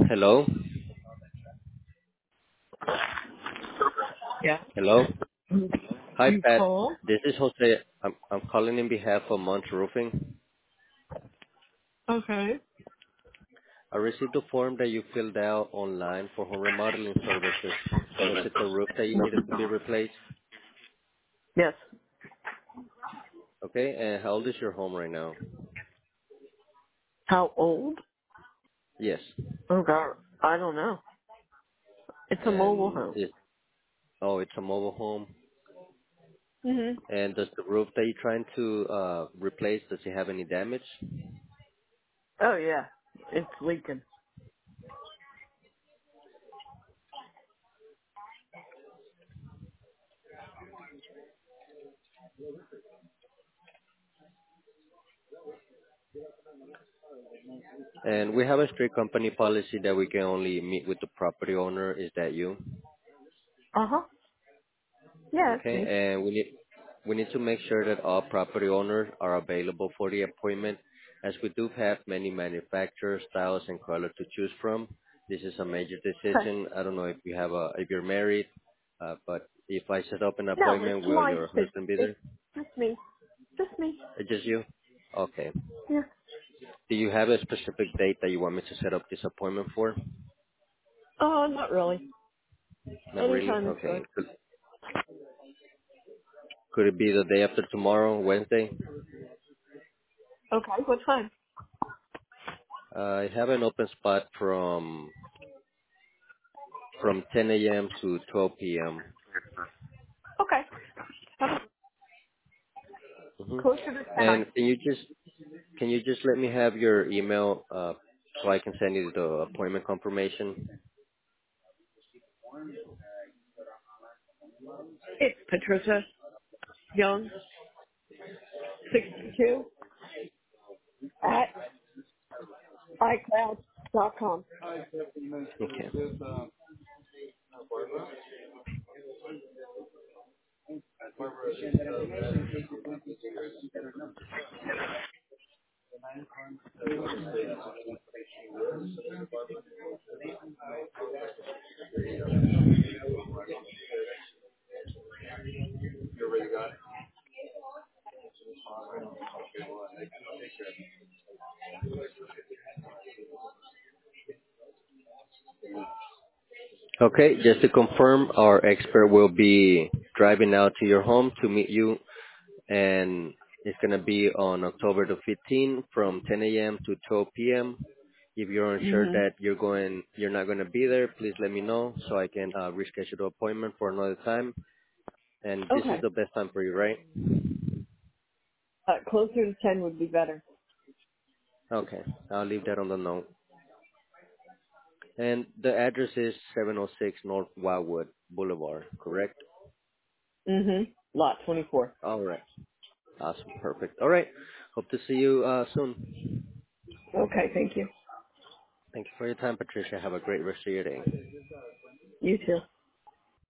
Hello. Yeah. Hello. Hi, You Pat. called? This is Jose. I'm calling in behalf of Mont Roofing. Okay. I received a form that you filled out online for home remodeling services. Was it the roof that you needed to be replaced? Yes. Okay. And how old is your home right now? How old? Yes. Oh God, I don't know. It's a mobile And home. it's a mobile home. Mhm. And does the roof that you're trying to replace, does it have any damage? Oh yeah, it's leaking. And we have a strict company policy that we can only meet with the property owner. Is that you? Uh huh. Yeah, it's Okay, me. and we need to make sure that all property owners are available for the appointment, as we do have many manufacturers, styles, and colors to choose from. This is a major Okay. decision. I don't know if you're married, but if I set up an No, it's appointment, will my. your husband be It's there? just me. Just me. Just you? Okay. Yeah. Do you have a specific date that you want me to set up this appointment for? Oh, not really. Not really. Anytime is Okay. good. Could it be the day after tomorrow, Wednesday? Okay. What time? I have an open spot from 10 a.m. to 12 p.m. Okay. Hmm. Closer to 10. And can you just let me have your email so I can send you the appointment confirmation? It's Patricia Young, 62 at iCloud.com. Okay. Okay, just to confirm, our expert will be driving out to your home to meet you, and it's gonna be on October the 15th from 10 a.m. to 12 p.m. If you're unsure Mhm. that you're not gonna be there, please let me know so I can reschedule the appointment for another time. And this is Okay. the best time for you, right? Closer to 10 would be better. Okay, I'll leave that on the note. And the address is 706 North Wildwood Boulevard, correct? Mhm. Lot 24. All right. Awesome. Perfect. All right. Hope to see you soon. Okay, thank you. Thank you for your time, Patricia. Have a great rest of your day. You too.